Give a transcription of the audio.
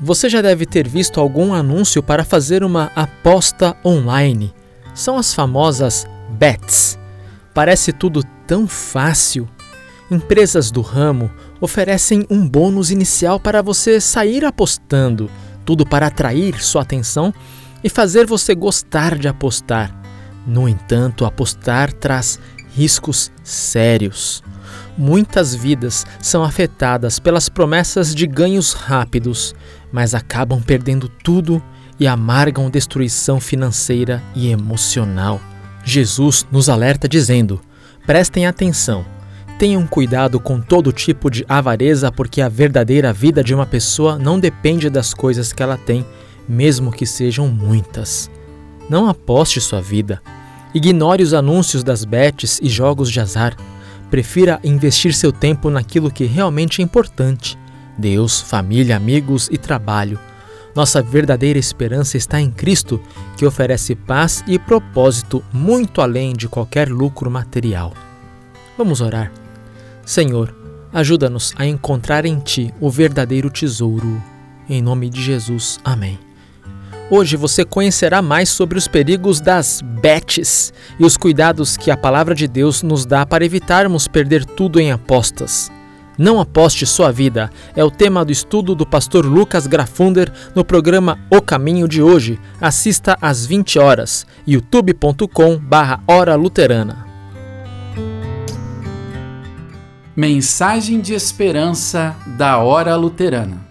Você já deve ter visto algum anúncio para fazer uma aposta online. São as famosas bets. Parece tudo tão fácil. Empresas do ramo oferecem um bônus inicial para você sair apostando, tudo para atrair sua atenção e fazer você gostar de apostar. No entanto, apostar traz riscos sérios. Muitas vidas são afetadas pelas promessas de ganhos rápidos, mas acabam perdendo tudo e amargam destruição financeira e emocional. Jesus nos alerta dizendo: prestem atenção, tenham cuidado com todo tipo de avareza, porque a verdadeira vida de uma pessoa não depende das coisas que ela tem, mesmo que sejam muitas. Não aposte sua vida. Ignore os anúncios das bets e jogos de azar. Prefira investir seu tempo naquilo que realmente é importante: Deus, família, amigos e trabalho. Nossa verdadeira esperança está em Cristo, que oferece paz e propósito muito além de qualquer lucro material. Vamos orar. Senhor, ajuda-nos a encontrar em Ti o verdadeiro tesouro. Em nome de Jesus. Amém. Hoje você conhecerá mais sobre os perigos das bets e os cuidados que a palavra de Deus nos dá para evitarmos perder tudo em apostas. Não aposte sua vida é o tema do estudo do pastor Lucas Grafunder no programa O Caminho de hoje. Assista às 20 horas, youtube.com/Hora Luterana. Mensagem de esperança da Hora Luterana.